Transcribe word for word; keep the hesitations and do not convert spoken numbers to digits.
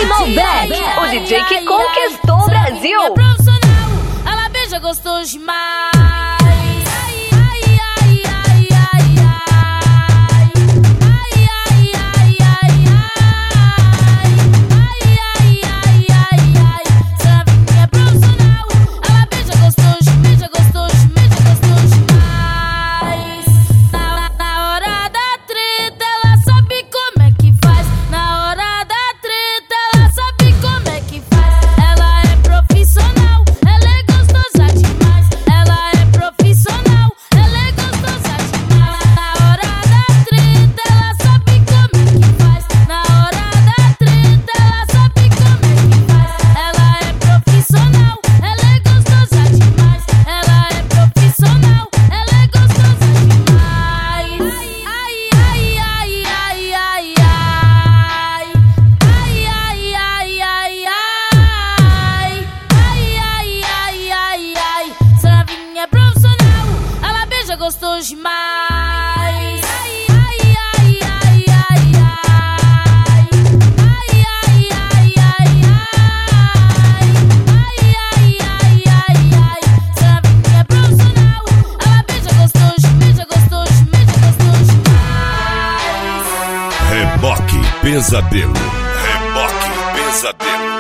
Malbec, o D J que conquistou o Brasil. É profissional, ela beija gostoso demais. Gostoso demais. Ai, ai, ai, ai, ai, ai. Ai, ai, ai, ai, ai. Ai, ai, ai, ai, ai. Essa novinha é profissional. Ela beija gostoso, beija gostoso, beija gostoso demais. Reboque Pesadelo. Reboque Pesadelo.